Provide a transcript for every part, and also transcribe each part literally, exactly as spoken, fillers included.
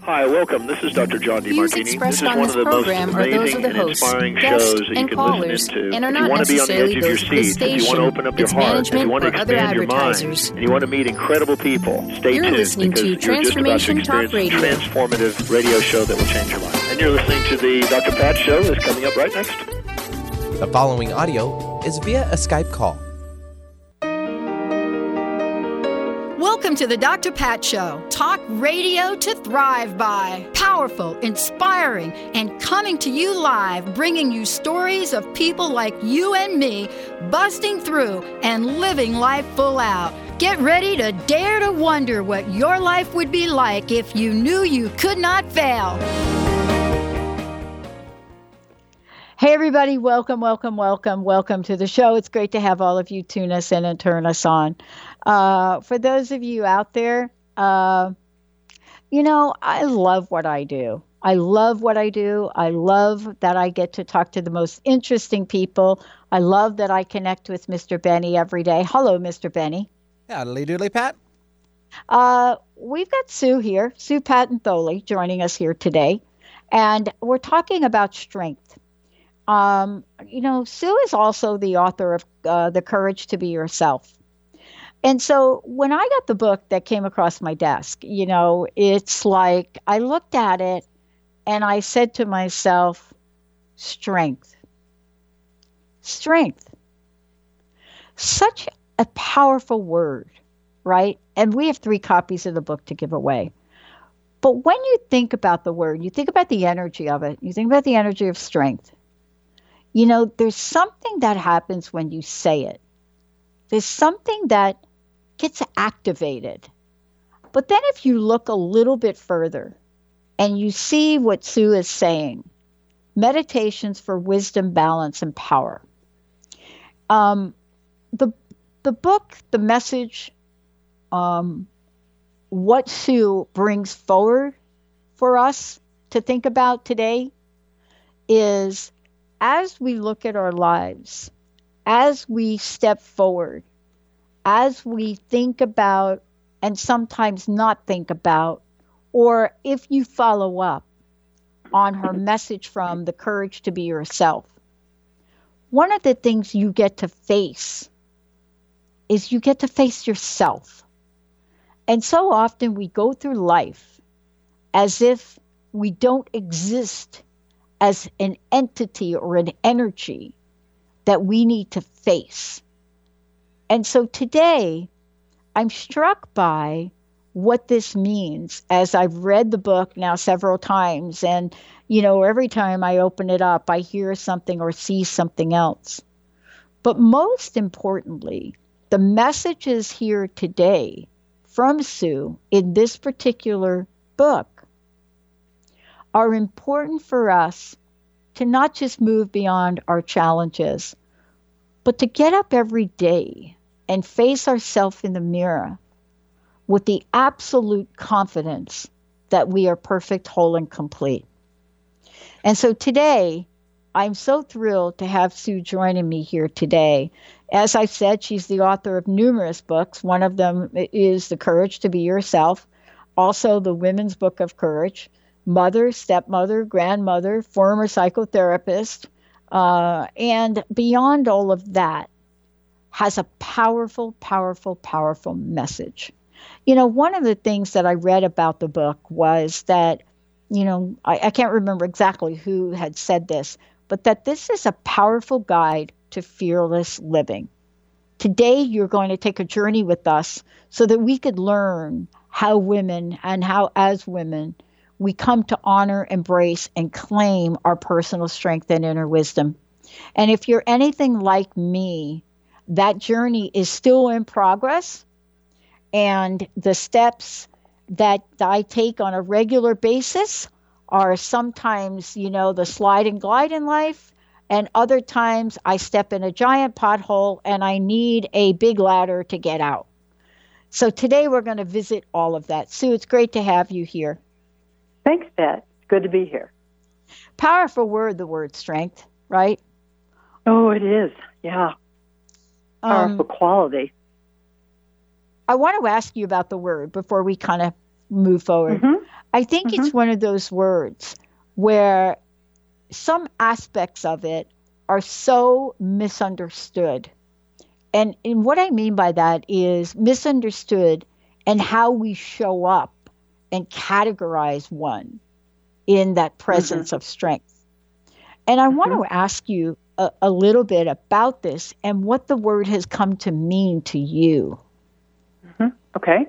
Hi, welcome. This is Doctor John Views DeMartini. expressed This is on one this of the most program are those of amazing the and host, inspiring guests, shows that you and can callers, listen into. and are If not you want to be on the necessarily edge of your those of the seat, if you want to station, open up your its heart, if management, you want to or other expand your mind, advertisers. and you want to meet incredible people, stay You're tuned listening because to you're just about to Transformation Talk experience Radio. a transformative radio show that will change your life. And you're listening to the Doctor Pat Show that's coming up right next. The following audio is via a Skype call. Welcome to the Doctor Pat Show. Talk radio to thrive by. Powerful, inspiring, and coming to you live, bringing you stories of people like you and me busting through and living life full out. Get ready to dare to wonder what your life would be like if you knew you could not fail. Hey, everybody. Welcome, welcome, welcome, welcome to the show. It's great to have all of you tune us in and turn us on. Uh, for those of you out there, uh, you know, I love what I do. I love what I do. I love that I get to talk to the most interesting people. I love that I connect with Mister Benny every day. Hello, Mister Benny. Howdy doodly, Pat. Uh, we've got Sue here, Sue Patton-Tholey, joining us here today. And we're talking about strength. Um, you know, Sue is also the author of uh, The Courage to Be Yourself. And so when I got the book that came across my desk, you know, it's like I looked at it and I said to myself, strength. Strength. Such a powerful word, right? And we have three copies of the book to give away. But when you think about the word, you think about the energy of it, you think about the energy of strength. You know, there's something that happens when you say it. There's something that gets activated. But then if you look a little bit further and you see what Sue is saying, meditations for wisdom, balance, and power. Um, the, the book, the message, um, what Sue brings forward for us to think about today is as we look at our lives, as we step forward, as we think about and sometimes not think about, or if you follow up on her message from The Courage to Be Yourself, one of the things you get to face is you get to face yourself. And so often we go through life as if we don't exist as an entity or an energy that we need to face. And so today, I'm struck by what this means as I've read the book now several times. And, you know, every time I open it up, I hear something or see something else. But most importantly, the messages here today from Sue in this particular book are important for us to not just move beyond our challenges, but to get up every day and face ourselves in the mirror with the absolute confidence that we are perfect, whole, and complete. And so today, I'm so thrilled to have Sue joining me here today. As I said, she's the author of numerous books. One of them is The Courage to Be Yourself, also the Women's Book of Courage, mother, stepmother, grandmother, former psychotherapist, uh, and beyond all of that, has a powerful, powerful, powerful message. You know, one of the things that I read about the book was that, you know, I, I can't remember exactly who had said this, but that this is a powerful guide to fearless living. Today, you're going to take a journey with us so that we could learn how women and how as women, we come to honor, embrace, and claim our personal strength and inner wisdom. And if you're anything like me, that journey is still in progress. And the steps that I take on a regular basis are sometimes, you know, the slide and glide in life. And other times I step in a giant pothole and I need a big ladder to get out. So today we're going to visit all of that. Sue, it's great to have you here. Thanks, Pat. It's good to be here. Powerful word, the word strength, right? Oh, it is. Yeah. Powerful um, quality. I want to ask you about the word before we kind of move forward. Mm-hmm. I think mm-hmm. it's one of those words where some aspects of it are so misunderstood. And, and what I mean by that is misunderstood and how we show up and categorize one in that presence mm-hmm. of strength. And I mm-hmm. want to ask you a, a little bit about this and what the word has come to mean to you. Mm-hmm. Okay.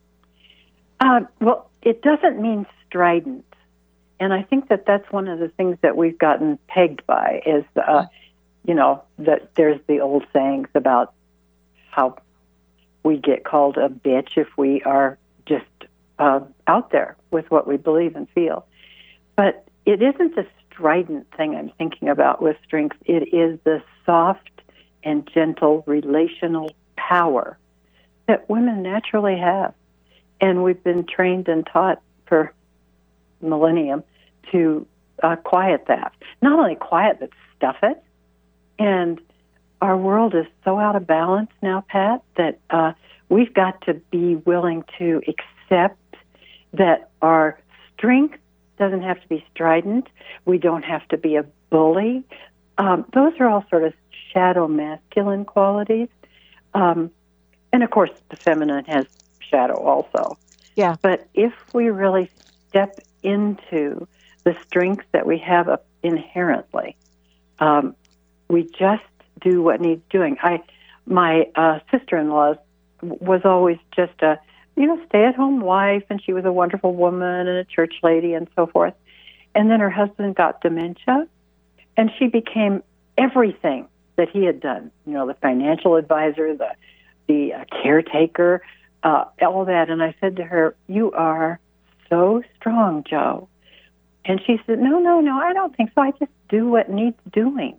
Uh, well, it doesn't mean strident. And I think that that's one of the things that we've gotten pegged by is, uh, you know, that there's the old sayings about how we get called a bitch if we are just uh, out there with what we believe and feel. But it isn't the strident thing I'm thinking about with strength. It is the soft and gentle relational power that women naturally have. And we've been trained and taught for millennium to uh, quiet that. Not only quiet, but stuff it. And our world is so out of balance now, Pat, that uh, we've got to be willing to accept that our strength doesn't have to be strident. We don't have to be a bully. Um, those are all sort of shadow masculine qualities. Um, and, of course, the feminine has shadow also. Yeah. But if we really step into the strength that we have uh, inherently, um, we just do what needs doing. I, my uh, sister-in-law was always just a, you know, stay-at-home wife, and she was a wonderful woman and a church lady and so forth. And then her husband got dementia, and she became everything that he had done. You know, the financial advisor, the the uh, caretaker, uh, all that. And I said to her, "You are so strong, Jo." And she said, "No, no, no, I don't think so. I just do what needs doing,"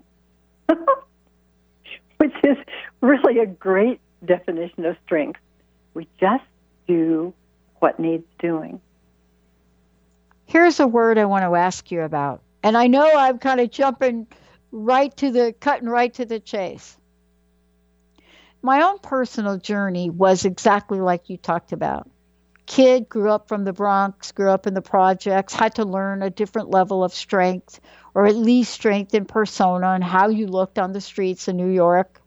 which is really a great definition of strength. We just do what needs doing. Here's a word I want to ask you about. And I know I'm kind of jumping right to the, cutting right to the chase. My own personal journey was exactly like you talked about. Kid, grew up from the Bronx, grew up in the projects, had to learn a different level of strength, or at least strength in persona and how you looked on the streets of New York.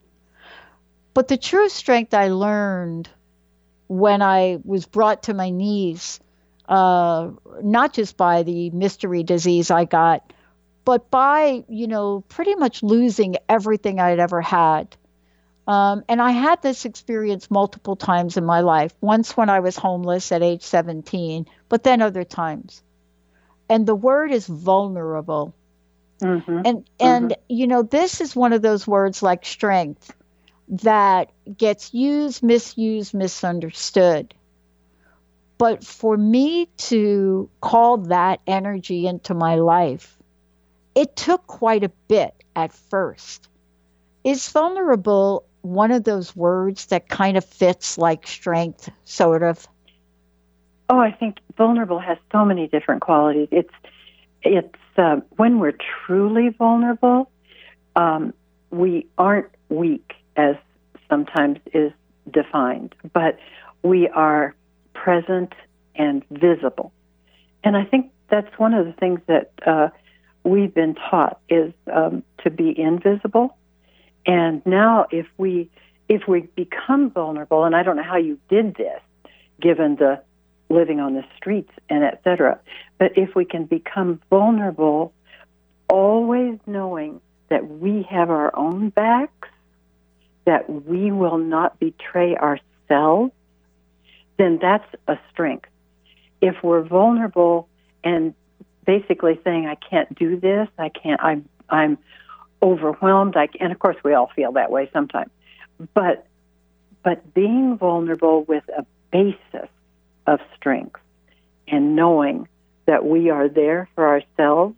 But the true strength I learned when I was brought to my knees, uh, not just by the mystery disease I got, but by, you know, pretty much losing everything I'd ever had. Um, and I had this experience multiple times in my life, once when I was homeless at age seventeen, but then other times. And the word is vulnerable. Mm-hmm. And, and mm-hmm. you know, this is one of those words like strength that gets used, misused, misunderstood. But for me to call that energy into my life, it took quite a bit at first. Is vulnerable one of those words that kind of fits like strength, sort of? Oh, I think vulnerable has so many different qualities. It's it's uh, when we're truly vulnerable, um, we aren't weak, as sometimes is defined, but we are present and visible. And I think that's one of the things that uh, we've been taught is um, to be invisible. And now if we if we become vulnerable, and I don't know how you did this, given the living on the streets and et cetera, but if we can become vulnerable, always knowing that we have our own backs, that we will not betray ourselves, then that's a strength. If we're vulnerable and basically saying, I can't do this, I can't, I'm, I'm overwhelmed, I, and of course we all feel that way sometimes, but, but being vulnerable with a basis of strength and knowing that we are there for ourselves,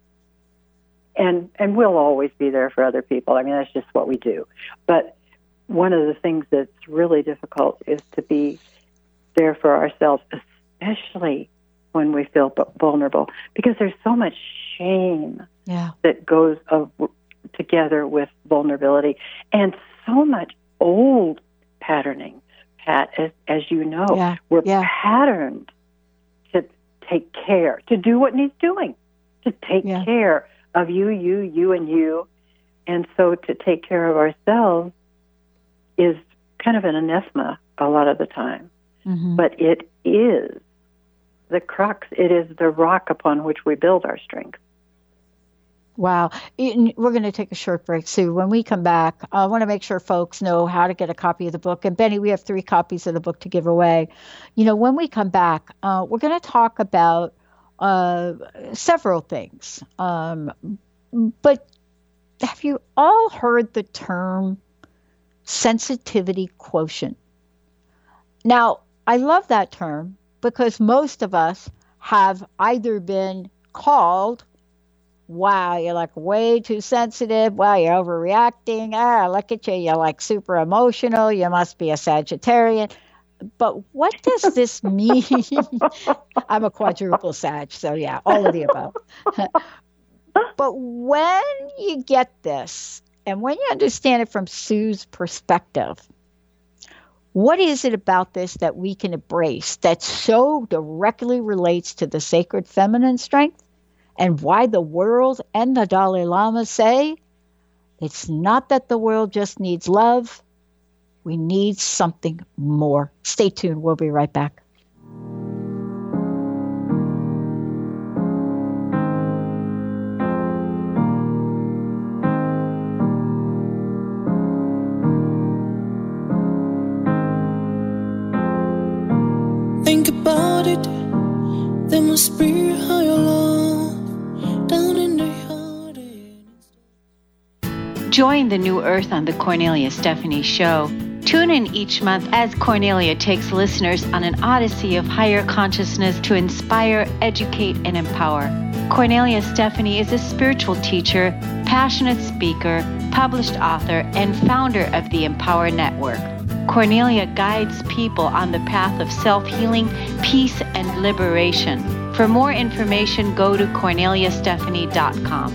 and, and we'll always be there for other people. I mean, that's just what we do. But one of the things that's really difficult is to be there for ourselves, especially when we feel vulnerable, because there's so much shame yeah. that goes of, together with vulnerability, and so much old patterning, Pat, as, as you know. Yeah. We're yeah. patterned to take care, to do what needs doing, to take Yeah. care of you, you, you, and you. And so to take care of ourselves is kind of an anathema a lot of the time. Mm-hmm. But it is the crux. It is the rock upon which we build our strength. Wow. We're going to take a short break, Sue. When we come back, I want to make sure folks know how to get a copy of the book. And Benny, we have three copies of the book to give away. You know, when we come back, uh, we're going to talk about uh, several things. Um, but have you all heard the term sensitivity quotient? Now, I love that term because most of us have either been called, wow, you're like way too sensitive. Wow, you're overreacting. Ah, look at you. You're like super emotional. You must be a Sagittarian. But what does this mean? I'm a quadruple Sag, so yeah, all of the above. But when you get this, and when you understand it from Sue's perspective, what is it about this that we can embrace that so directly relates to the sacred feminine strength? And why the world and the Dalai Lama say it's not that the world just needs love. We need something more. Stay tuned. We'll be right back. Think about it. There must be a higher love down in the heart. Join the new earth on the Cornelia Stephanie Show. Tune in each month as Cornelia takes listeners on an odyssey of higher consciousness to inspire, educate, and empower. Cornelia Stephanie is a spiritual teacher, passionate speaker, published author, and founder of the Empower Network. Cornelia guides people on the path of self-healing, peace, and liberation. For more information, go to cornelia stephanie dot com.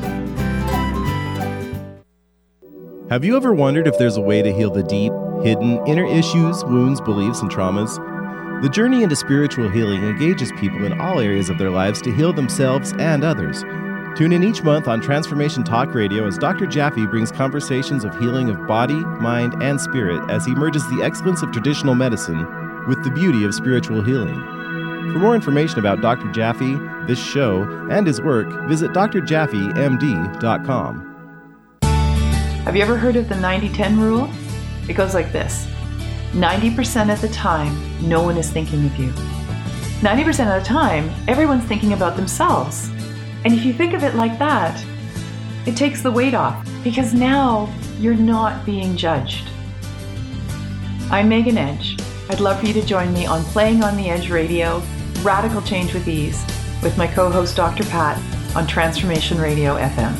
Have you ever wondered if there's a way to heal the deep, hidden, inner issues, wounds, beliefs, and traumas? The journey into spiritual healing engages people in all areas of their lives to heal themselves and others. Tune in each month on Transformation Talk Radio as Doctor Jaffe brings conversations of healing of body, mind, and spirit as he merges the excellence of traditional medicine with the beauty of spiritual healing. For more information about Doctor Jaffe, this show, and his work, visit d r jaffe m d dot com. Have you ever heard of the ninety ten rule? It goes like this. ninety percent of the time, no one is thinking of you. ninety percent of the time, everyone's thinking about themselves. And if you think of it like that, it takes the weight off because now you're not being judged. I'm Megan Edge. I'd love for you to join me on Playing on the Edge Radio, Radical Change with Ease, with my co-host Doctor Pat on Transformation Radio F M.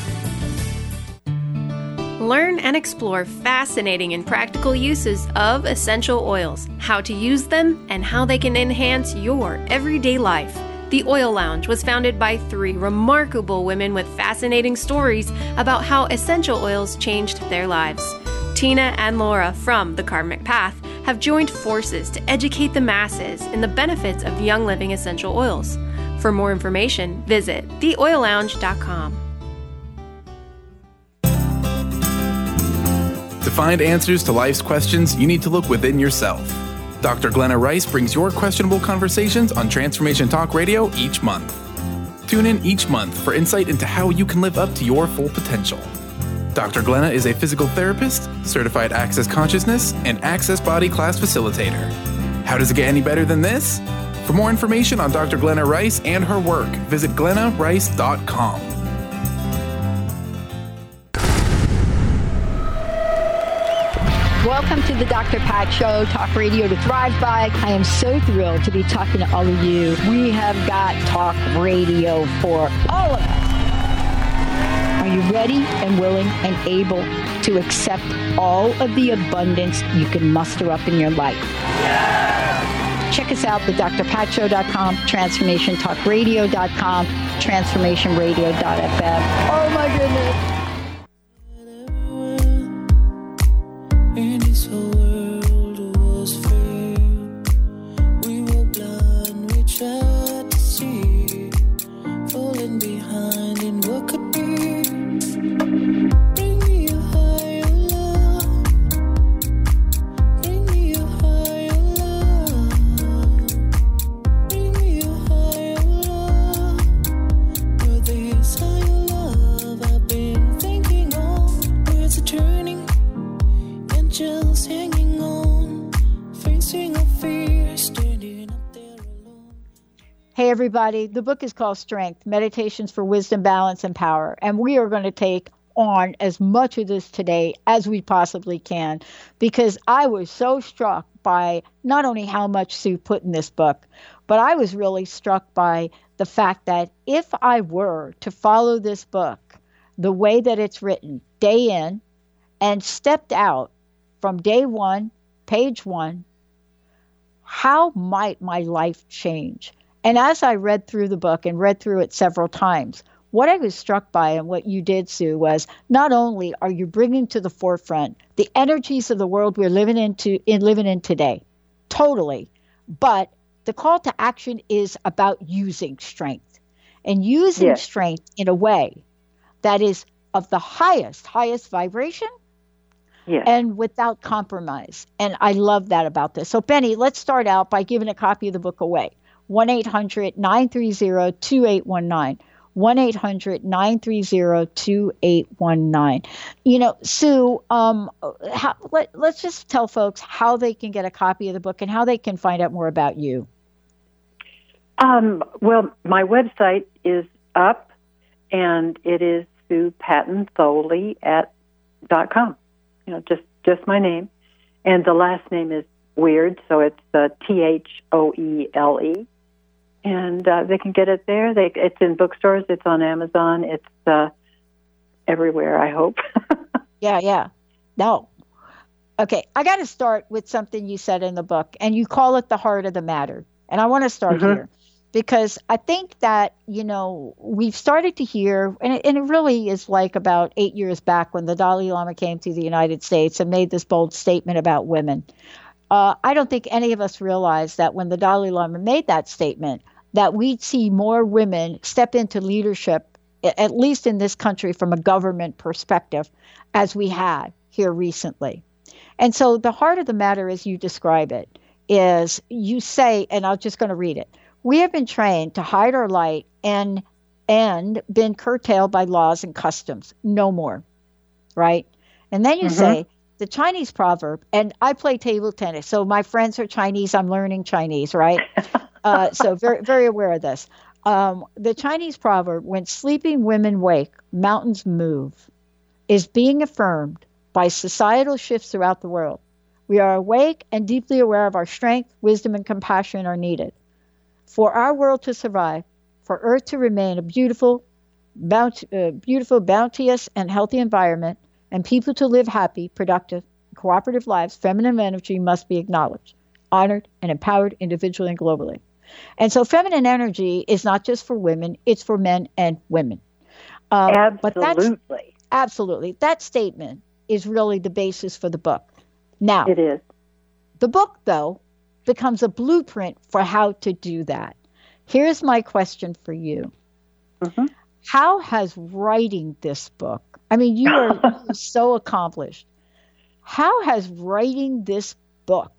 Learn and explore fascinating and practical uses of essential oils, how to use them, and how they can enhance your everyday life. The Oil Lounge was founded by three remarkable women with fascinating stories about how essential oils changed their lives. Tina and Laura from The Karmic Path have joined forces to educate the masses in the benefits of Young Living essential oils. For more information, visit the oil lounge dot com. To find answers to life's questions, you need to look within yourself. Doctor Glenna Rice brings your questionable conversations on Transformation Talk Radio each month. Tune in each month for insight into how you can live up to your full potential. Doctor Glenna is a physical therapist, certified Access Consciousness, and Access Body Class facilitator. How does it get any better than this? For more information on Doctor Glenna Rice and her work, visit glenna rice dot com. Welcome to the Doctor Pat Show, Talk Radio to Thrive By. I am so thrilled to be talking to all of you. We have got talk radio for all of us. Are you ready and willing and able to accept all of the abundance you can muster up in your life? Yeah! Check us out, the d r pat show dot com, transformation talk radio dot com, transformation radio dot f m. Oh my goodness. And this whole world was fair. We were blind, we tried to see. Hey, everybody. The book is called Strength, Meditations for Wisdom, Balance, and Power. And we are going to take on as much of this today as we possibly can, because I was so struck by not only how much Sue put in this book, but I was really struck by the fact that if I were to follow this book the way that it's written, day in, and stepped out from day one, page one, how might my life change? And as I read through the book and read through it several times, what I was struck by and what you did, Sue, was not only are you bringing to the forefront the energies of the world we're living into in living in today, totally, but the call to action is about using strength and using yes. strength in a way that is of the highest, highest vibration yes. and without compromise. And I love that about this. So, Benny, let's start out by giving a copy of the book away. one eight hundred nine three zero two eight one nine. one eight hundred nine three zero two eight one nine. You know, Sue, um, how, let, let's just tell folks how they can get a copy of the book and how they can find out more about you. Um, well, my website is up, and it is Sue Patton Tholey at dot com. You know, just just my name, and the last name is weird, so it's uh, T H O E L E. And uh, they can get it there. They, it's in bookstores. It's on Amazon. It's uh, everywhere, I hope. yeah, yeah. No. Okay, I got to start with something you said in the book, and you call it the heart of the matter. And I want to start mm-hmm. here because I think that, you know, we've started to hear, and it, and it really is like about eight years back when the Dalai Lama came to the United States and made this bold statement about women. Uh, I don't think any of us realized that when the Dalai Lama made that statement, that we'd see more women step into leadership, at least in this country from a government perspective, as we had here recently. And so the heart of the matter, as you describe it, is you say, and I'm just going to read it, we have been trained to hide our light and, and been curtailed by laws and customs. No more, right? And then you mm-hmm. say, the Chinese proverb, and I play table tennis, so my friends are Chinese, I'm learning Chinese, right? uh, so very, very aware of this. Um, the Chinese proverb, when sleeping women wake, mountains move, is being affirmed by societal shifts throughout the world. We are awake and deeply aware of our strength, wisdom, and compassion are needed. For our world to survive, for Earth to remain a beautiful, bounty, uh, beautiful, bounteous, and healthy environment, and people to live happy, productive, cooperative lives, feminine energy must be acknowledged, honored, and empowered individually and globally. And so feminine energy is not just for women, it's for men and women. Um, absolutely. But that's, absolutely. That statement is really the basis for the book. Now, it is. The book, though, becomes a blueprint for how to do that. Here's my question for you. Mm-hmm. How has writing this book, I mean, you are so accomplished. How has writing this book,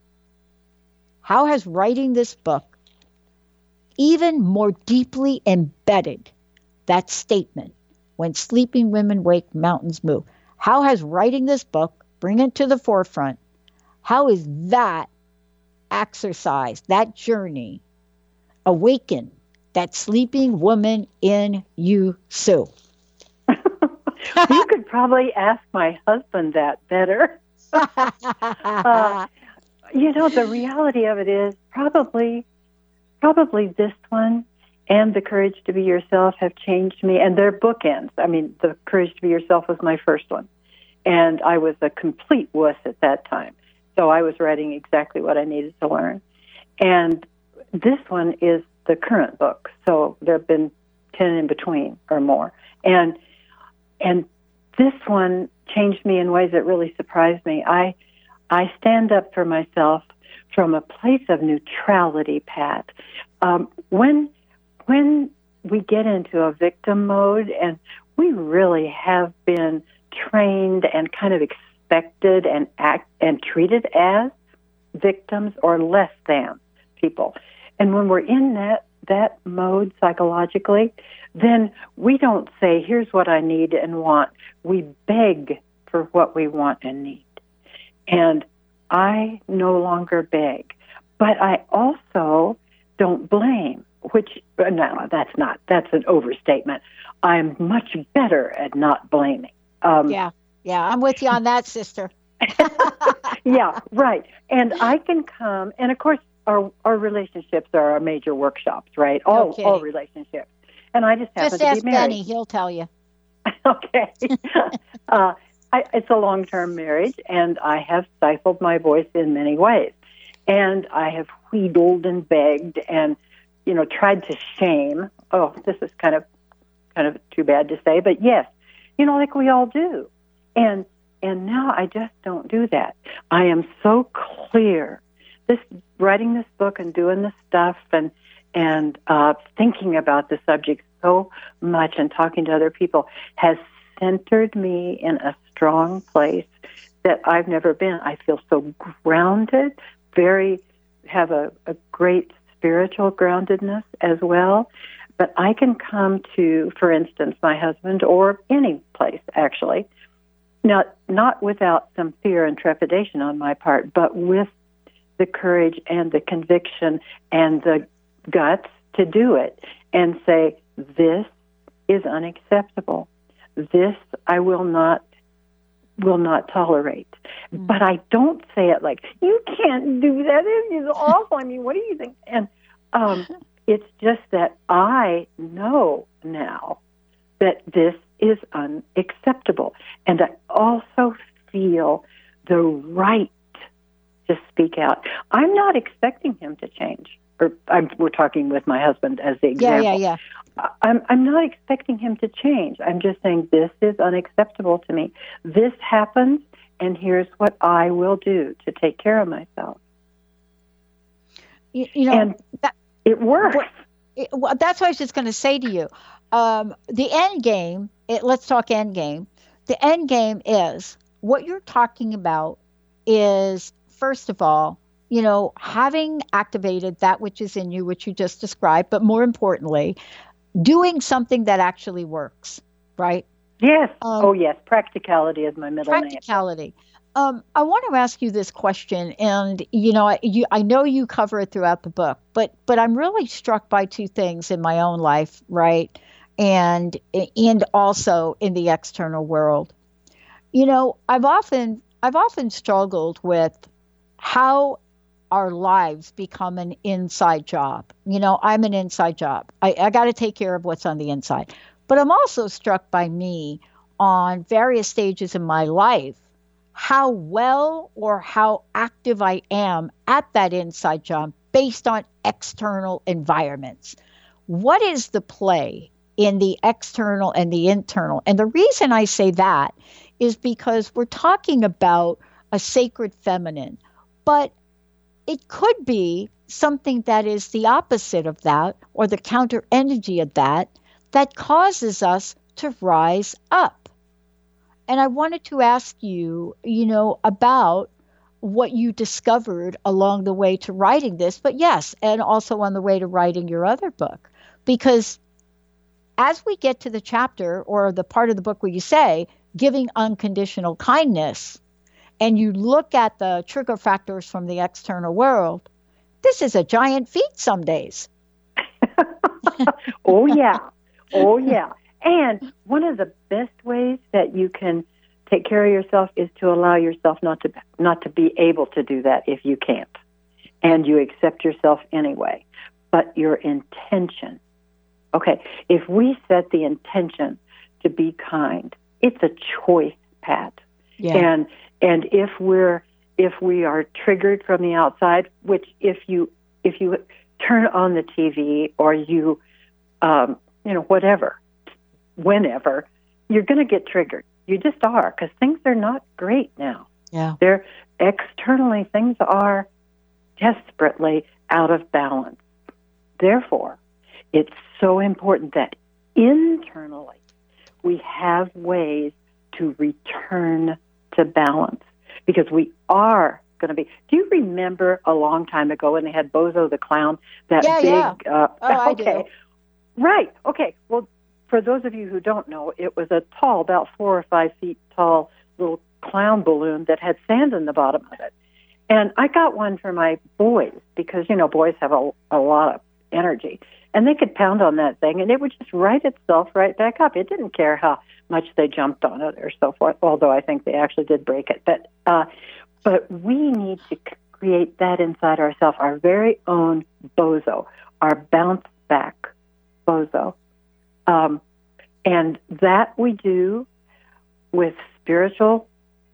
how has writing this book even more deeply embedded that statement, when sleeping women wake, mountains move? How has writing this book, bring it to the forefront, how is that exercise, that journey, awaken that sleeping woman in you, Sue? You could probably ask my husband that better. uh, you know, the reality of it is probably, probably this one and The Courage to Be Yourself have changed me. And they're bookends. I mean, The Courage to Be Yourself was my first one. And I was a complete wuss at that time. So I was writing exactly what I needed to learn. And this one is the current book. So there have been ten in between or more. And And this one changed me in ways that really surprised me. I I stand up for myself from a place of neutrality, Pat. Um, when when we get into a victim mode, and we really have been trained and kind of expected and act and treated as victims or less than people, and when we're in that that mode psychologically, then we don't say, here's what I need and want. We beg for what we want and need. And I no longer beg. But I also don't blame which, no, that's not, that's an overstatement. I'm much better at not blaming. Um, yeah, yeah, I'm with you on that, sister. Yeah, right. And I can come, and of course, our our relationships are our major workshops, right? All Okay. all relationships. And I just happen Just to ask be married. Benny; he'll tell you. Okay. uh, I, it's a long-term marriage, and I have stifled my voice in many ways. And I have wheedled and begged and, you know, tried to shame. Oh, this is kind of kind of too bad to say, but yes, you know, like we all do. And and now I just don't do that. I am so clear. This writing this book and doing this stuff and and uh, thinking about the subject so much and talking to other people has centered me in a strong place that I've never been. I feel so grounded, very have a, a great spiritual groundedness as well. But I can come to, for instance, my husband or any place actually, not not without some fear and trepidation on my part, but with the courage and the conviction and the guts to do it and say, this is unacceptable. This I will not will not tolerate. Mm. But I don't say it like, you can't do that. It is awful. I mean, what do you think? And um, it's just that I know now that this is unacceptable. And I also feel the right to speak out. I'm not expecting him to change. Or I'm, we're talking with my husband as the example. Yeah, yeah, yeah. I'm, I'm not expecting him to change. I'm just saying this is unacceptable to me. This happens, and here's what I will do to take care of myself. You, you know, and that, it works. It, well, that's what I was just going to say to you. Um, the end game, it, let's talk end game. The end game is what you're talking about is, first of all, you know, having activated that which is in you, which you just described, but more importantly, doing something that actually works, right? Yes. Um, oh, yes. Practicality is my middle name. Practicality. Um, I want to ask you this question, and you know, I, you, I know you cover it throughout the book, but but I'm really struck by two things in my own life, right, and and also in the external world. You know, I've often I've often struggled with how our lives become an inside job. You know, I'm an inside job. I, I got to take care of what's on the inside. But I'm also struck by me on various stages in my life, how well or how active I am at that inside job based on external environments. What is the play in the external and the internal? And the reason I say that is because we're talking about a sacred feminine, but it could be something that is the opposite of that or the counter energy of that that causes us to rise up. And I wanted to ask you, you know, about what you discovered along the way to writing this, but yes, and also on the way to writing your other book. Because as we get to the chapter or the part of the book where you say, giving unconditional kindness, and you look at the trigger factors from the external world, this is a giant feat some days. Oh, yeah. Oh, yeah. And one of the best ways that you can take care of yourself is to allow yourself not to not to be able to do that if you can't. And you accept yourself anyway. But your intention. Okay, if we set the intention to be kind, it's a choice, Pat. Yeah. And and if we're if we are triggered from the outside, which if you if you turn on the T V or you um, you know whatever, whenever, you're going to get triggered. You just are, because things are not great now. Yeah, they're externally things are desperately out of balance. Therefore, it's so important that internally we have ways to return to balance, because we are going to be. Do you remember a long time ago when they had Bozo the Clown? That yeah, big. Yeah. Uh, oh, okay, I do. Right. Okay. Well, for those of you who don't know, it was a tall, about four or five feet tall, little clown balloon that had sand in the bottom of it. And I got one for my boys because you know boys have a, a lot of energy. And they could pound on that thing, and it would just write itself right back up. It didn't care how much they jumped on it or so forth, although I think they actually did break it. But uh, but we need to create that inside ourselves, our very own bozo, our bounce back bozo. Um, and that we do with spiritual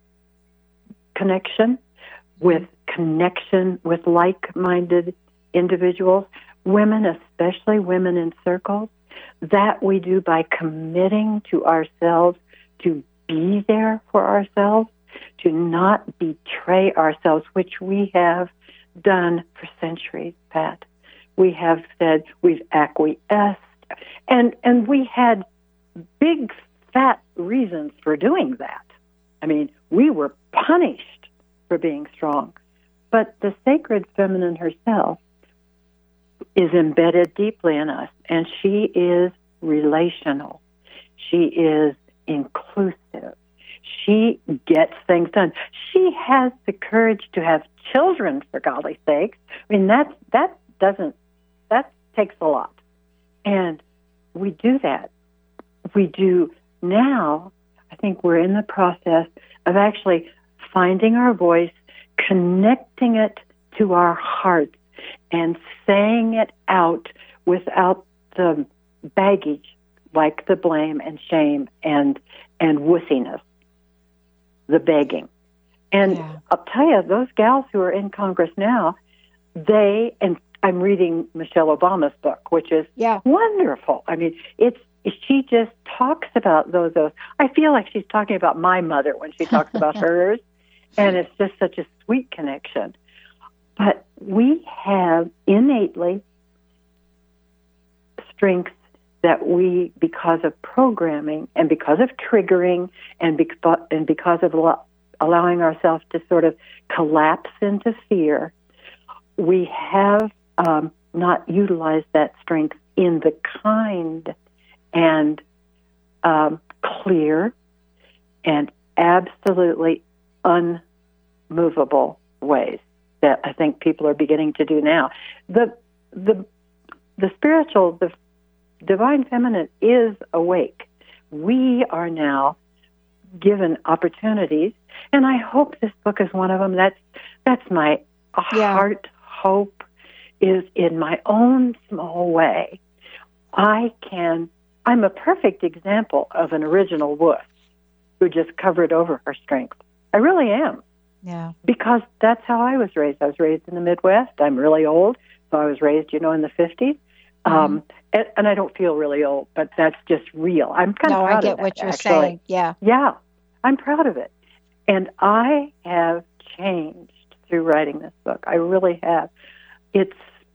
connection, with connection with like-minded individuals, women, especially women in circles. That we do by committing to ourselves to be there for ourselves, to not betray ourselves, which we have done for centuries, Pat. We have said we've acquiesced, and and we had big, fat reasons for doing that. I mean, we were punished for being strong. But the sacred feminine herself is embedded deeply in us, and she is relational. She is inclusive. She gets things done. She has the courage to have children, for golly sakes. I mean, that that doesn't that takes a lot, and we do that. We do now. I think we're in the process of actually finding our voice, connecting it to our hearts, and saying it out without the baggage like the blame and shame and and wussiness, the begging. And yeah. I'll tell you, those gals who are in Congress now, they, and I'm reading Michelle Obama's book, which is yeah. wonderful. I mean, it's she just talks about those, those. I feel like she's talking about my mother when she talks about hers, and it's just such a sweet connection. But we have innately strengths that we, because of programming and because of triggering and because, and because of lo- allowing ourselves to sort of collapse into fear, we have um, not utilized that strength in the kind and um, clear and absolutely unmovable ways that I think people are beginning to do now. The the the spiritual, the divine feminine is awake. We are now given opportunities, and I hope this book is one of them. That's that's my yeah. heart hope, is in my own small way, I can, I'm a perfect example of an original wuss who just covered over her strength. I really am. Yeah. Because that's how I was raised. I was raised in the Midwest. I'm really old, so I was raised, you know, in the fifties. Mm-hmm. Um, and, and I don't feel really old, but that's just real. I'm kind no, of proud I get of that, what you're actually. saying. Yeah. Yeah, I'm proud of it. And I have changed through writing this book. I really have. It's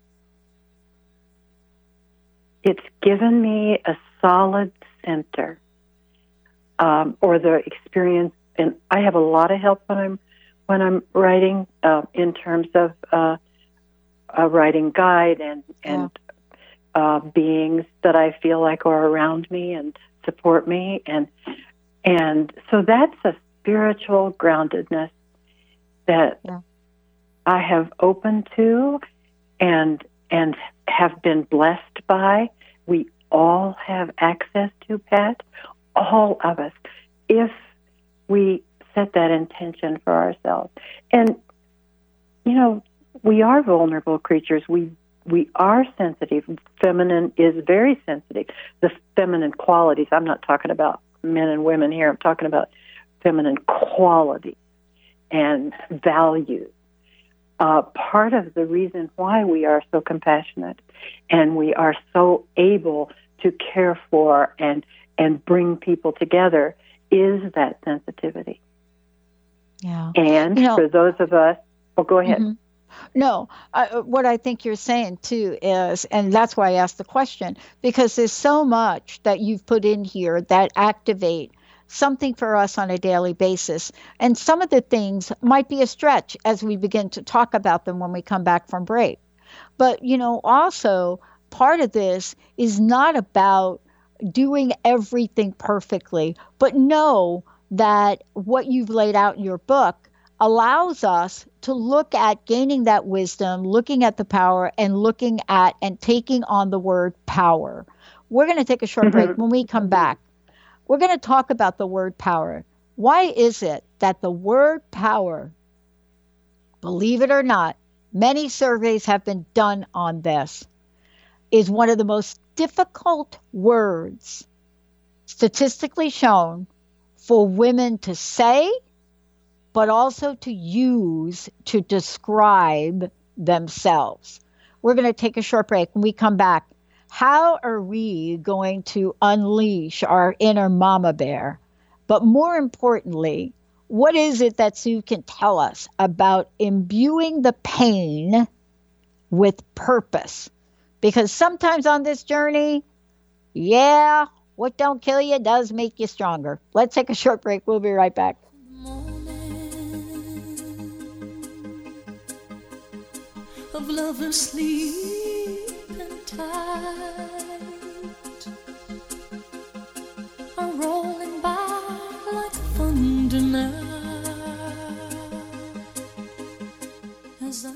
it's given me a solid center, um, or the experience. And I have a lot of help when I'm when I'm writing, uh, in terms of uh, a writing guide and and yeah. uh, beings that I feel like are around me and support me, and and so that's a spiritual groundedness that yeah. I have opened to, and and have been blessed by. We all have access to, Pat, all of us, if we set that intention for ourselves. And, you know, we are vulnerable creatures. We we are sensitive. Feminine is very sensitive. The feminine qualities, I'm not talking about men and women here. I'm talking about feminine qualities and values. Uh, part of the reason why we are so compassionate and we are so able to care for and and bring people together is that sensitivity. Yeah. And you know, for those of us, oh, go ahead. Mm-hmm. No, I, what I think you're saying too is, and that's why I asked the question, because there's so much that you've put in here that activate something for us on a daily basis. And some of the things might be a stretch as we begin to talk about them when we come back from break. But, you know, also part of this is not about doing everything perfectly, but know that what you've laid out in your book, allows us to look at gaining that wisdom, looking at the power, and looking at and taking on the word power. We're going to take a short break. When we come back, we're going to talk about the word power. Why is it that the word power, believe it or not, many surveys have been done on this, is one of the most difficult words statistically shown for women to say, but also to use to describe themselves. We're going to take a short break. When we come back, how are we going to unleash our inner mama bear? But more importantly, what is it that Sue can tell us about imbuing the pain with purpose? Because sometimes on this journey, yeah, what don't kill you does make you stronger. Let's take a short break. We'll be right back. Of lovers sleep and tight are rolling by like thunder now as I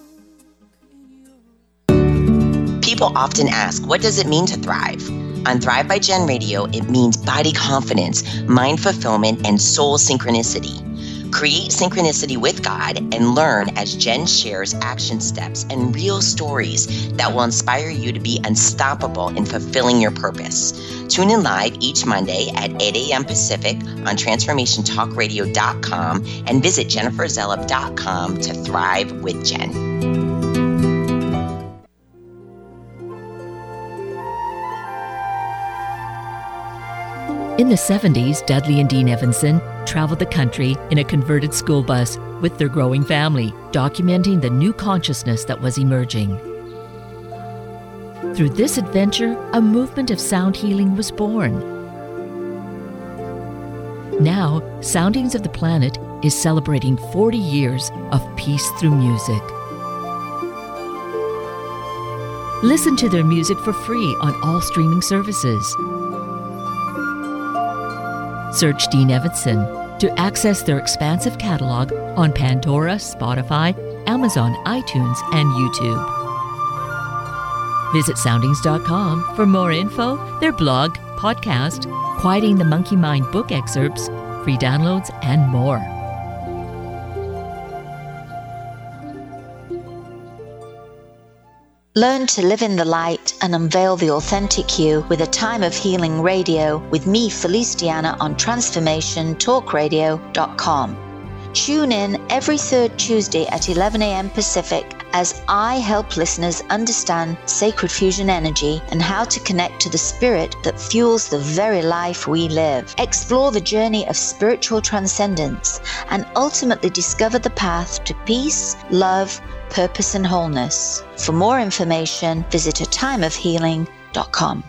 People often ask, what does it mean to thrive? On Thrive by Jen Radio, it means body confidence, mind fulfillment, and soul synchronicity. Create synchronicity with God and learn as Jen shares action steps and real stories that will inspire you to be unstoppable in fulfilling your purpose. Tune in live each Monday at eight a.m. Pacific on transformation talk radio dot com and visit jennifer zellup dot com to thrive with Jen. In the seventies, Dudley and Dean Evanson traveled the country in a converted school bus with their growing family, documenting the new consciousness that was emerging. Through this adventure, a movement of sound healing was born. Now, Soundings of the Planet is celebrating forty years of peace through music. Listen to their music for free on all streaming services. Search Dean Evanson to access their expansive catalog on Pandora, Spotify, Amazon, iTunes, and YouTube. Visit soundings dot com for more info, their blog, podcast, Quieting the Monkey Mind book excerpts, free downloads, and more. Learn to live in the light and unveil the authentic you with a time of healing radio with me, Felice Diana, on transformation talk radio dot com. Tune in every third Tuesday at eleven a.m. Pacific as I help listeners understand sacred fusion energy and how to connect to the spirit that fuels the very life we live. Explore the journey of spiritual transcendence and ultimately discover the path to peace, love, purpose, and wholeness. For more information, visit a time of healing dot com.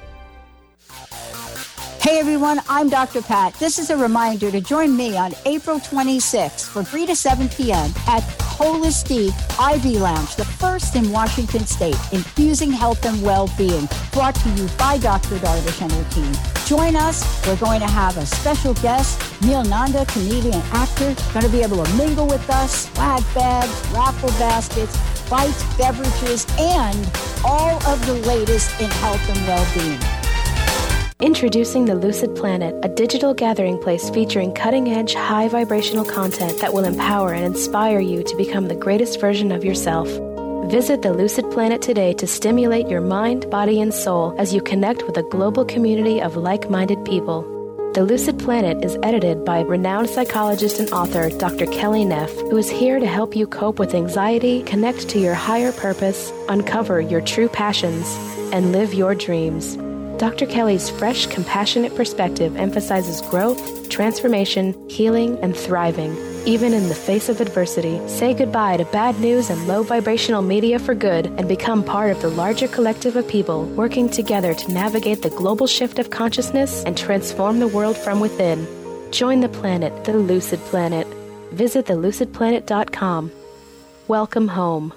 Hey everyone, I'm Doctor Pat. This is a reminder to join me on April twenty-sixth from three to seven p.m. at Holistic Ivy Lounge, the first in Washington State, infusing health and well-being, brought to you by Doctor Darvish and her team. Join us. We're going to have a special guest, Neil Nanda, comedian, actor, going to be able to mingle with us, swag bags, raffle baskets, bites, beverages, and all of the latest in health and well-being. Introducing the Lucid Planet, a digital gathering place featuring cutting-edge, high-vibrational content that will empower and inspire you to become the greatest version of yourself. Visit the Lucid Planet today to stimulate your mind, body, and soul as you connect with a global community of like-minded people. The Lucid Planet is edited by renowned psychologist and author Doctor Kelly Neff, who is here to help you cope with anxiety, connect to your higher purpose, uncover your true passions, and live your dreams. Doctor Kelly's fresh, compassionate perspective emphasizes growth, transformation, healing, and thriving, even in the face of adversity. Say goodbye to bad news and low vibrational media for good and become part of the larger collective of people working together to navigate the global shift of consciousness and transform the world from within. Join the planet, the Lucid Planet. Visit the lucid planet dot com. Welcome home.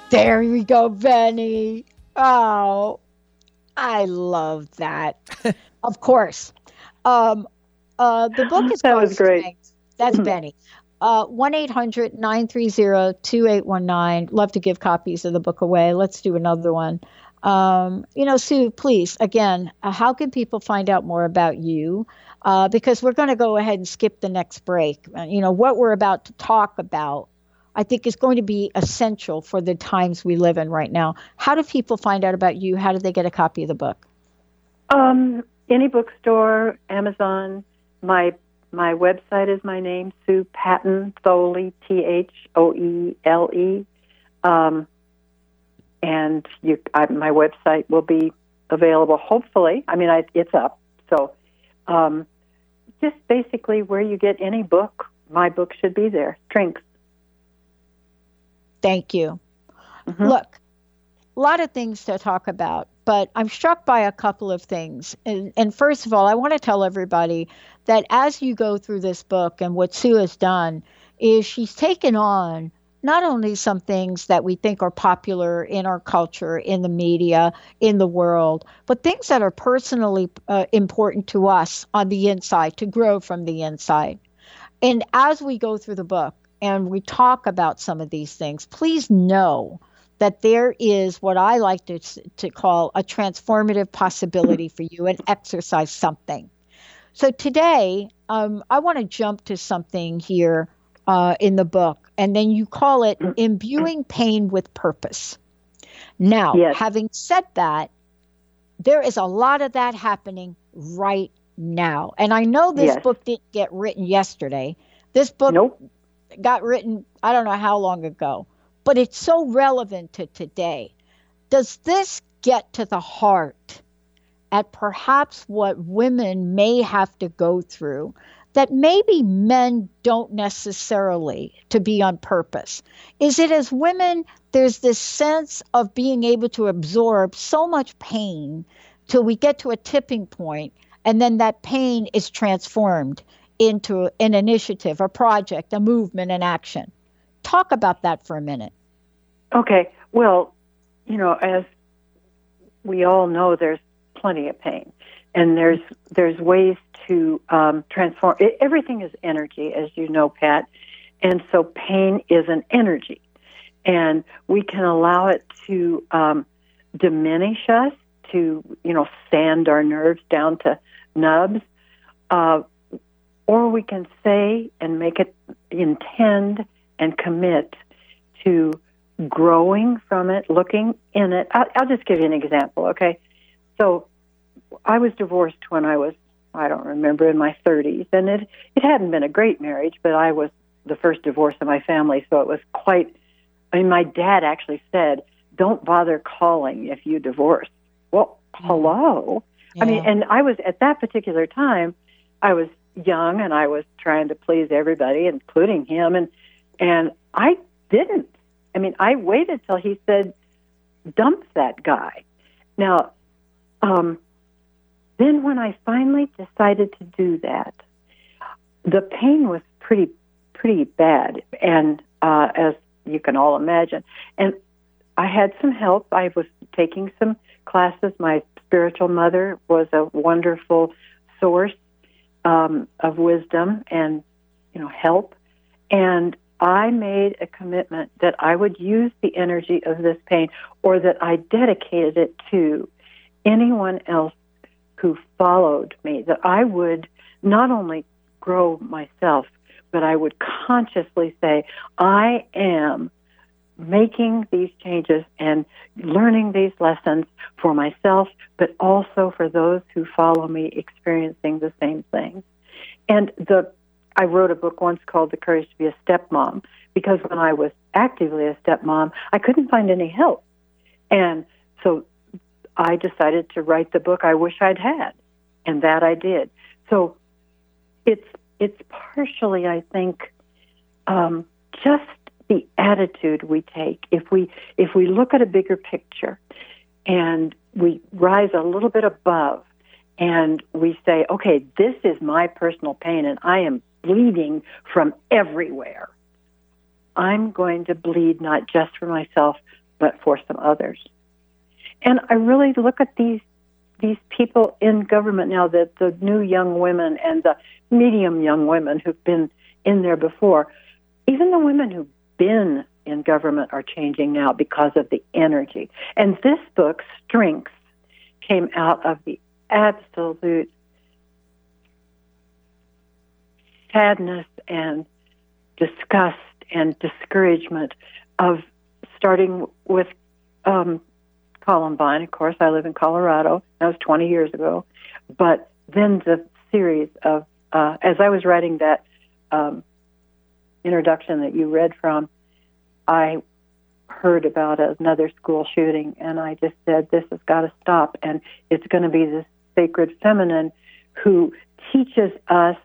There we go, Benny. Oh, I love that. Of course. Um, uh, the book is that called was great. Strength. That's Benny. Uh, one eight hundred nine three zero two eight one nine. Love to give copies of the book away. Let's do another one. Um, you know, Sue, please, again, uh, how can people find out more about you? Uh, because we're going to go ahead and skip the next break. Uh, you know, what we're about to talk about, I think, is going to be essential for the times we live in right now. How do people find out about you? How do they get a copy of the book? Um, any bookstore, Amazon. My my website is my name, Sue Patton Tholey, T H O E L E. Um, and you, I, my website will be available, hopefully. I mean, I, it's up. So um, just basically where you get any book, my book should be there, Strength. Thank you. Mm-hmm. Look, a lot of things to talk about, but I'm struck by a couple of things. And, and first of all, I want to tell everybody that as you go through this book, and what Sue has done is she's taken on not only some things that we think are popular in our culture, in the media, in the world, but things that are personally uh, important to us on the inside, to grow from the inside. And as we go through the book and we talk about some of these things, please know that there is what I like to, to call a transformative possibility for you, and exercise something. So today, um, I want to jump to something here uh, in the book, and then you call it imbuing pain with purpose. Now, yes. Having said that, there is a lot of that happening right now. And I know this yes. book didn't get written yesterday. This book nope. got written, I don't know how long ago, but it's so relevant to today. Does this get to the heart at perhaps what women may have to go through that maybe men don't necessarily, to be on purpose? Is it as women, there's this sense of being able to absorb so much pain till we get to a tipping point, and then that pain is transformed into an initiative, a project, a movement, an action? Talk about that for a minute. Okay. Well, you know, as we all know, there's plenty of pain, and there's there's ways to um, transform. It, everything is energy, as you know, Pat, and so pain is an energy, and we can allow it to um, diminish us, to you know, sand our nerves down to nubs, uh, or we can say and make it, intend and commit to growing from it, looking in it. I'll, I'll just give you an example, okay? So I was divorced when I was, I don't remember, in my thirties, and it, it hadn't been a great marriage, but I was the first divorce in my family, so it was quite, I mean, my dad actually said, don't bother calling if you divorce. Well, hello? Yeah. I mean, and I was, at that particular time, I was young, and I was trying to please everybody, including him, and and I didn't. I mean, I waited till he said, dump that guy. Now, um, then when I finally decided to do that, the pain was pretty, pretty bad, and uh, as you can all imagine. And I had some help. I was taking some classes. My spiritual mother was a wonderful source um, of wisdom and, you know, help. And I made a commitment that I would use the energy of this pain, or that I dedicated it to anyone else who followed me, that I would not only grow myself, but I would consciously say, I am making these changes and learning these lessons for myself, but also for those who follow me experiencing the same things. And the I wrote a book once called The Courage to be a Stepmom, because when I was actively a stepmom, I couldn't find any help. And so I decided to write the book I wish I'd had, and that I did. So it's it's partially, I think, um, just the attitude we take. If we if we look at a bigger picture and we rise a little bit above and we say, okay, this is my personal pain and I am bleeding from everywhere. I'm going to bleed not just for myself, but for some others. And I really look at these these people in government now, the, the new young women and the medium young women who've been in there before. Even the women who've been in government are changing now because of the energy. And this book, Strength, came out of the absolute sadness and disgust and discouragement of starting with um, Columbine. Of course, I live in Colorado. That was twenty years ago. But then the series of, uh, as I was writing that um, introduction that you read from, I heard about another school shooting, and I just said, this has got to stop. And it's going to be this sacred feminine who teaches us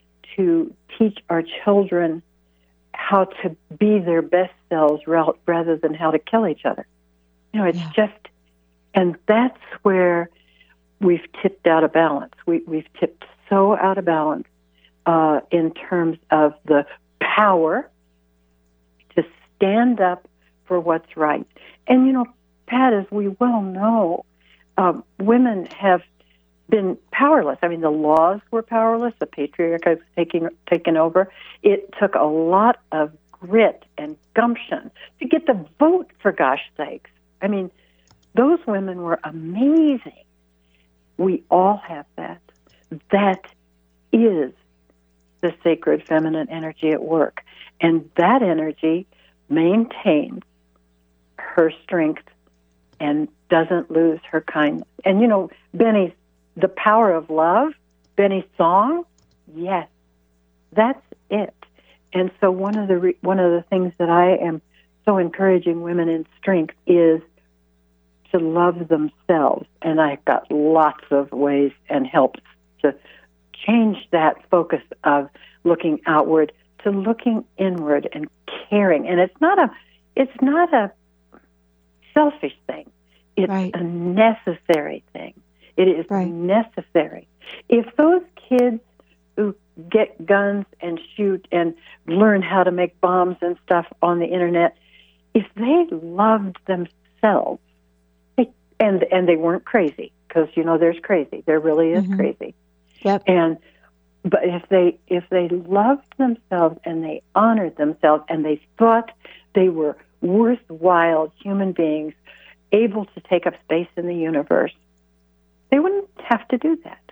to teach our children how to be their best selves rather than how to kill each other. You know, it's yeah. just, and that's where we've tipped out of balance. We, we've tipped so out of balance uh, in terms of the power to stand up for what's right. And, you know, Pat, as we well know, uh, women have been powerless. I mean, the laws were powerless. The patriarchy was taking, taken over. It took a lot of grit and gumption to get the vote, for gosh sakes. I mean, those women were amazing. We all have that. That is the sacred feminine energy at work. And that energy maintains her strength and doesn't lose her kindness. And, you know, Benny's The Power of Love, Benny's song, yes, that's it. And so one of the re- one of the things that I am so encouraging women in strength is to love themselves. And I've got lots of ways and helps to change that focus of looking outward to looking inward and caring. And it's not a it's not a selfish thing. It's right. a necessary thing. It is right. necessary. If those kids who get guns and shoot and learn how to make bombs and stuff on the internet, if they loved themselves, they, and and they weren't crazy, because you know there's crazy, there really is mm-hmm. crazy. Yep. And but if they if they loved themselves and they honored themselves and they thought they were worthwhile human beings, able to take up space in the universe, they wouldn't have to do that.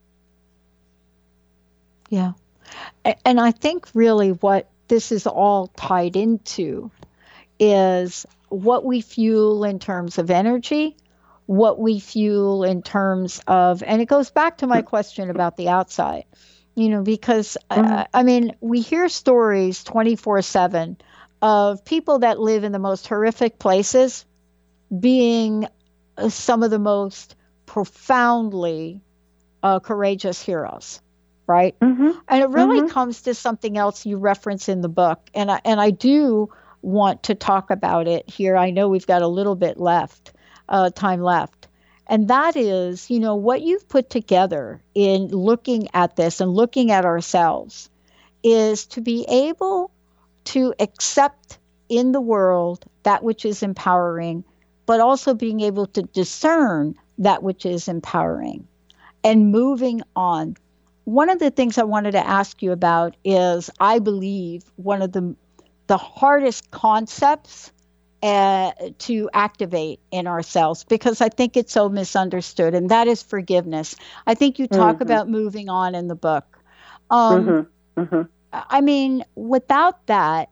Yeah. And I think really what this is all tied into is what we fuel in terms of energy, what we fuel in terms of, and it goes back to my question about the outside, you know, because, mm-hmm. I, I mean, we hear stories twenty-four seven of people that live in the most horrific places being some of the most profoundly uh, courageous heroes, right? Mm-hmm. And it really mm-hmm. comes to something else you reference in the book, and I, and I do want to talk about it here. I know we've got a little bit left, uh, time left, and that is, you know, what you've put together in looking at this and looking at ourselves is to be able to accept in the world that which is empowering, but also being able to discern that which is empowering and moving on. One of the things I wanted to ask you about is, I believe, one of the the hardest concepts uh, to activate in ourselves, because I think it's so misunderstood, and that is forgiveness. I think you talk mm-hmm. about moving on in the book. Um, mm-hmm. Mm-hmm. I mean, without that,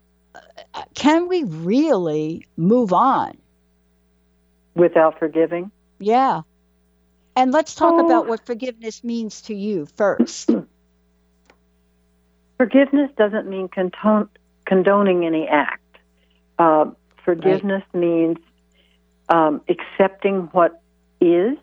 can we really move on? Without forgiving? Yeah. And let's talk oh. about what forgiveness means to you first. Forgiveness doesn't mean condone, condoning any act. Uh, forgiveness right. means um, accepting what is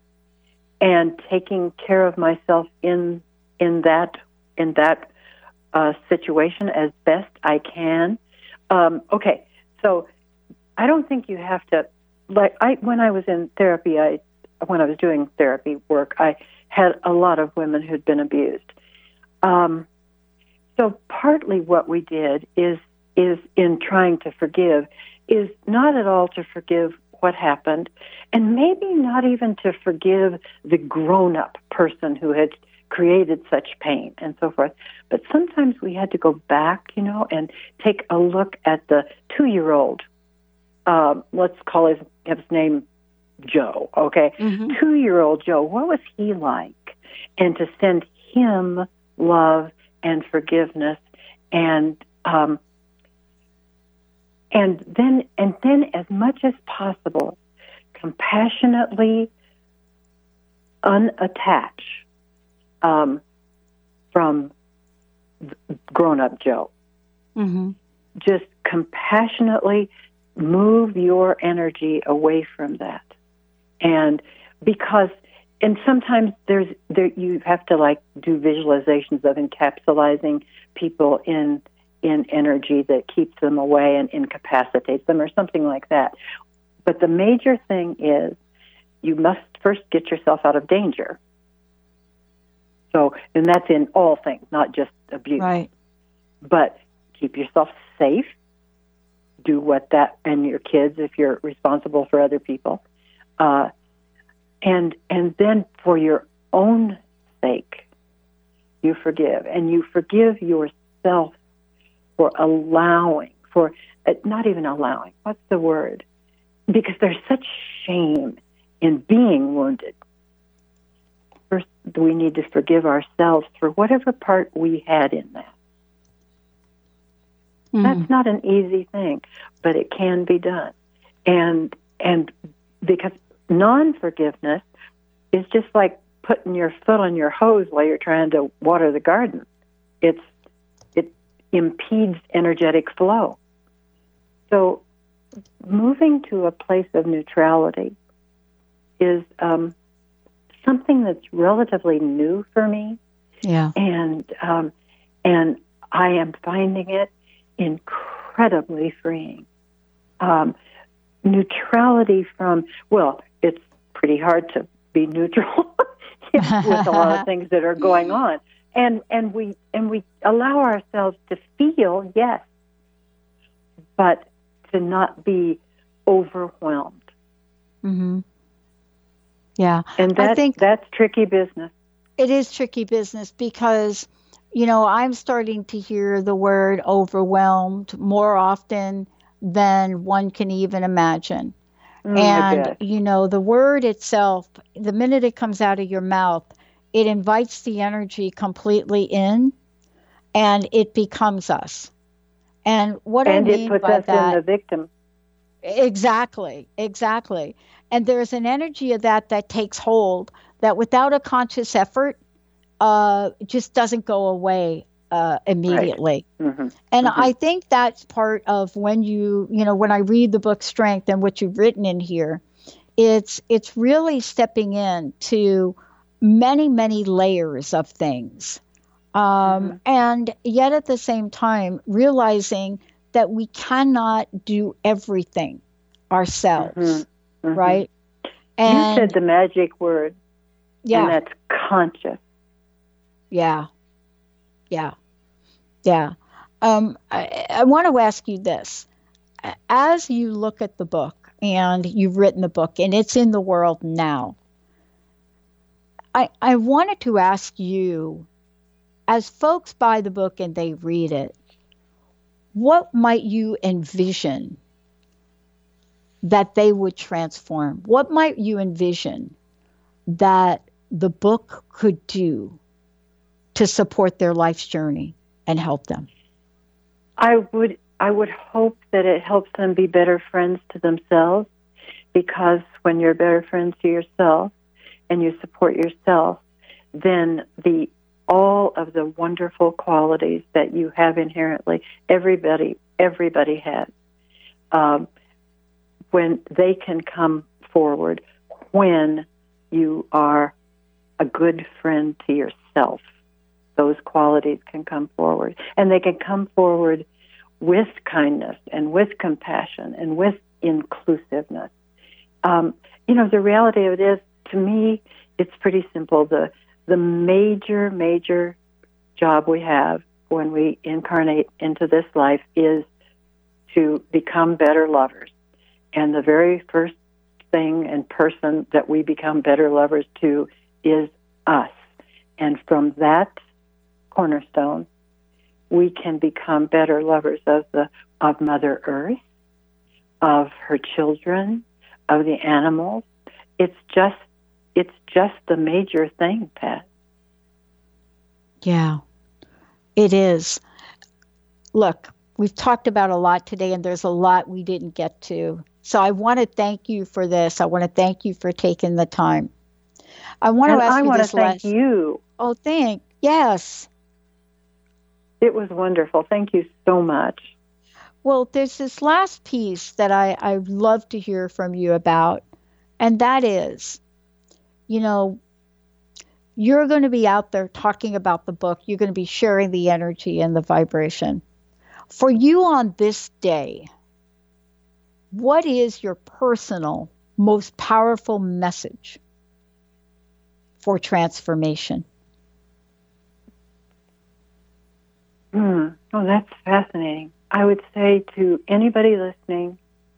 and taking care of myself in in that in that uh, situation as best I can. Um, okay, so I don't think you have to. Like I, when I was in therapy, I when I was doing therapy work, I had a lot of women who'd been abused. Um, so partly what we did is is in trying to forgive is not at all to forgive what happened, and maybe not even to forgive the grown-up person who had created such pain and so forth. But sometimes we had to go back, you know, and take a look at the two-year-old. Uh, let's call his, his name Joe, okay? Mm-hmm. Two-year-old Joe, what was he like? And to send him love and forgiveness, and um, and then and then as much as possible, compassionately unattach um, from grown-up Joe. Mm-hmm. Just compassionately move your energy away from that, and because. And sometimes there's there you have to like do visualizations of encapsulating people in in energy that keeps them away and incapacitates them or something like that. But the major thing is you must first get yourself out of danger. So, and that's in all things, not just abuse. Right. But keep yourself safe. Do what that, and your kids if you're responsible for other people. Uh, And and then for your own sake, you forgive. And you forgive yourself for allowing, for uh, not even allowing, what's the word? Because there's such shame in being wounded. First, we need to forgive ourselves for whatever part we had in that. Mm. That's not an easy thing, but it can be done. And and because non-forgiveness is just like putting your foot on your hose while you're trying to water the garden. It's it impedes energetic flow. So moving to a place of neutrality is um, something that's relatively new for me. Yeah. And um, and I am finding it incredibly freeing. Um, neutrality from, well, it's pretty hard to be neutral with a lot of things that are going on. And and we and we allow ourselves to feel, yes, but to not be overwhelmed. Mm-hmm. Yeah. And that, I think that's tricky business. It is tricky business because, you know, I'm starting to hear the word overwhelmed more often than one can even imagine. Mm, and, you know, the word itself, the minute it comes out of your mouth, it invites the energy completely in and it becomes us. And what and I mean it puts by us that, in the victim. Exactly, exactly. And there's an energy of that that takes hold that without a conscious effort uh, just doesn't go away uh, immediately. Right. Mm-hmm. And mm-hmm. I think that's part of when you, you know, when I read the book Strength and what you've written in here, it's it's really stepping in to many, many layers of things. Um, mm-hmm. And yet at the same time, realizing that we cannot do everything ourselves, mm-hmm. Mm-hmm. right? And you said the magic word, yeah. and that's conscious. Yeah, yeah, yeah. Um, I, I want to ask you this. As you look at the book, and you've written the book, and it's in the world now, I, I wanted to ask you, as folks buy the book and they read it, what might you envision that they would transform? What might you envision that the book could do to support their life's journey and help them? I would I would hope that it helps them be better friends to themselves, because when you're better friends to yourself and you support yourself, then the all of the wonderful qualities that you have inherently, everybody, everybody has, um, when they can come forward, when you are a good friend to yourself, those qualities can come forward. And they can come forward with kindness and with compassion and with inclusiveness. Um, you know, the reality of it is, to me, it's pretty simple. The The major, major job we have when we incarnate into this life is to become better lovers. And the very first thing and person that we become better lovers to is us. And from that cornerstone, we can become better lovers of the of Mother Earth, of her children, of the animals. It's just it's just the major thing, Pat. Yeah, it is. Look, we've talked about a lot today, and there's a lot we didn't get to. So I want to thank you for this. I want to thank you for taking the time. I want and to ask I you want this to thank last. you. Oh, thank yes. It was wonderful. Thank you so much. Well, there's this last piece that I I love to hear from you about, and that is, you know, you're going to be out there talking about the book. You're going to be sharing the energy and the vibration. For you on this day, what is your personal, most powerful message for transformation? Hmm. Oh, that's fascinating. I would say to anybody listening,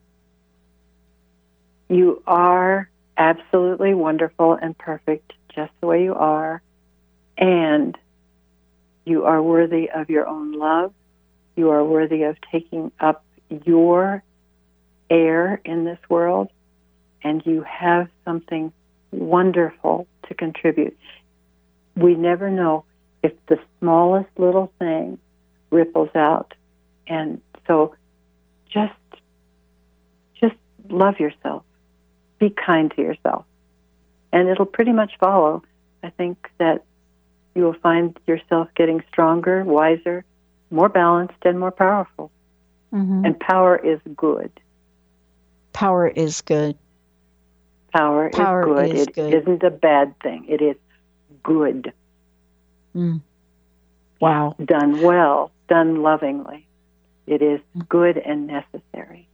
you are absolutely wonderful and perfect just the way you are, and you are worthy of your own love. You are worthy of taking up your air in this world, and you have something wonderful to contribute. We never know if the smallest little thing ripples out. And so just just love yourself. Be kind to yourself. And it'll pretty much follow. I think that you will find yourself getting stronger, wiser, more balanced, and more powerful. Mm-hmm. And power is good. Power is good. Power, Power is good. is It good. isn't a bad thing. It is good. Mm. Wow. Done well, done lovingly. It is good and necessary.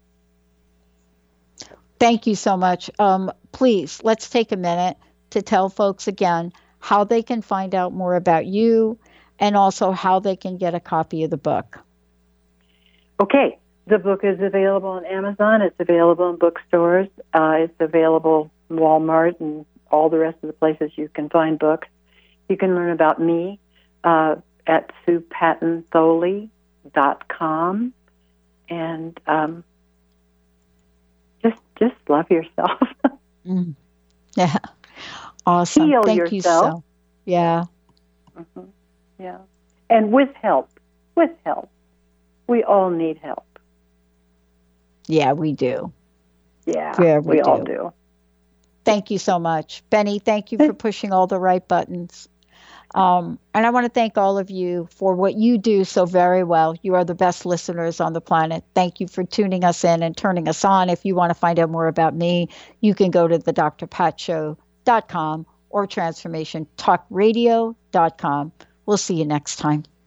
Thank you so much. Um, please, let's take a minute to tell folks again how they can find out more about you and also how they can get a copy of the book. Okay. The book is available on Amazon. It's available in bookstores. Uh, it's available in Walmart and all the rest of the places you can find books. You can learn about me uh, at sue patton tholey dot com. And um, just just love yourself. Mm. Yeah. Awesome. Heal Thank yourself. you so. Yeah. Mm-hmm. Yeah. And with help. With help. We all need help. Yeah, we do. Yeah, Yeah, we we all do. do. Thank you so much. Benny, thank you for pushing all the right buttons. Um, and I want to thank all of you for what you do so very well. You are the best listeners on the planet. Thank you for tuning us in and turning us on. If you want to find out more about me, you can go to the d r pat show dot com or transformation talk radio dot com. We'll see you next time.